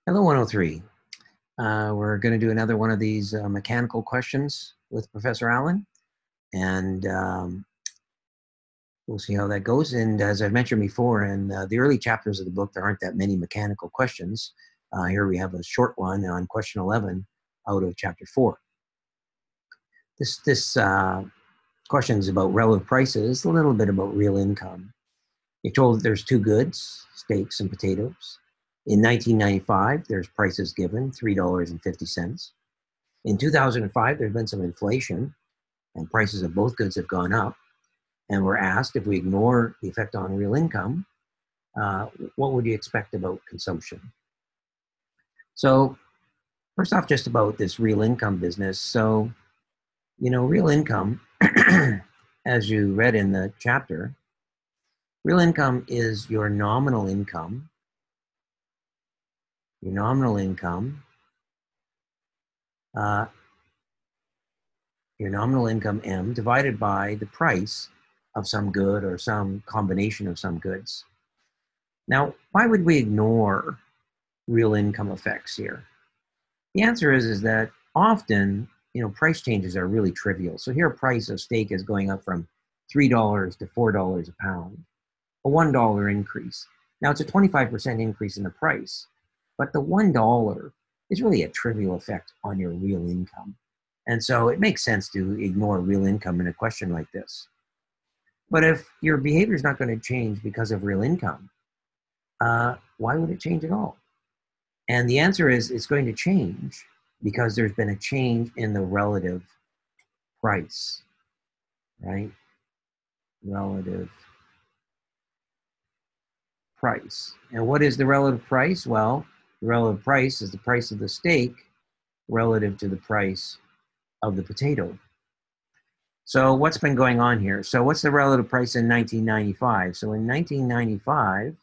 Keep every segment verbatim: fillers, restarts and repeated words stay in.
Hello, one oh three. Uh, we're going to do another one of these uh, mechanical questions with Professor Allen, and um, we'll see how that goes. And as I've mentioned before, in uh, the early chapters of the book, there aren't that many mechanical questions. Uh, here we have a short one on question eleven out of chapter four. This, this uh, question is about relative prices, a little bit about real income. You're told that there's two goods, steaks and potatoes. In nineteen ninety-five, there's prices given, three dollars and fifty cents. In two thousand five, there's been some inflation, and prices of both goods have gone up. And we're asked, if we ignore the effect on real income, uh, what would you expect about consumption? So first off, just about this real income business. So, you know, real income, as you read in the chapter, real income is your nominal income, your nominal income, uh, your nominal income, M, divided by the price of some good or some combination of some goods. Now, why would we ignore real income effects here? The answer is, is that often, you know, price changes are really trivial. So here, price of steak is going up from three dollars to four dollars a pound, a one dollar increase. Now, it's a twenty-five percent increase in the price, but the one dollar is really a trivial effect on your real income. And so it makes sense to ignore real income in a question like this. But if your behavior is not going to change because of real income, uh, why would it change at all? And the answer is it's going to change because there's been a change in the relative price, right? Relative price. And what is the relative price? Well, the relative price is the price of the steak relative to the price of the potato. So what's been going on here? So what's the relative price in nineteen ninety-five? So in nineteen ninety-five,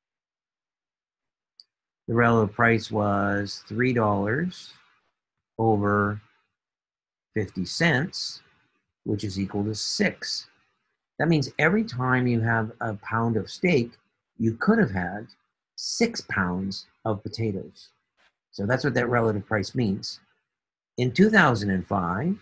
the relative price was three dollars over fifty cents, which is equal to six. That means every time you have a pound of steak, you could have had six pounds of potatoes. So that's what that relative price means. In two thousand five,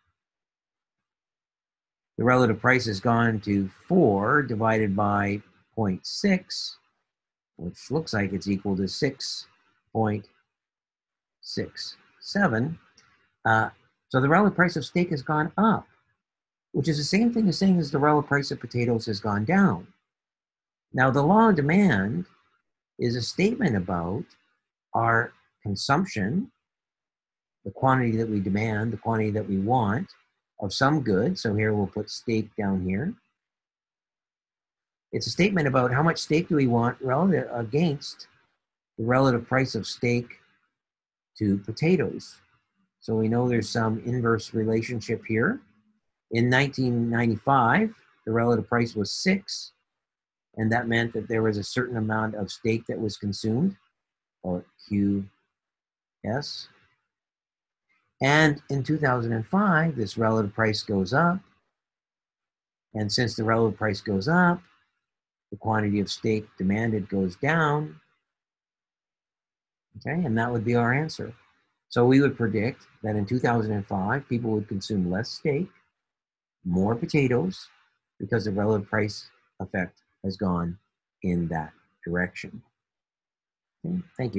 the relative price has gone to four divided by zero point six, which looks like it's equal to six point six seven. Uh, so the relative price of steak has gone up, which is the same thing as saying as the relative price of potatoes has gone down. Now, the law of demand is a statement about our consumption, the quantity that we demand, the quantity that we want of some good. So here we'll put steak down here. It's a statement about how much steak do we want relative against the relative price of steak to potatoes. So we know there's some inverse relationship here. In nineteen ninety-five, the relative price was six, and that meant that there was a certain amount of steak that was consumed, or Q S. And in two thousand five, this relative price goes up. And since the relative price goes up, the quantity of steak demanded goes down. Okay, and that would be our answer. So we would predict that in two thousand five, people would consume less steak, more potatoes, because the relative price effect has gone in that direction. Okay, thank you.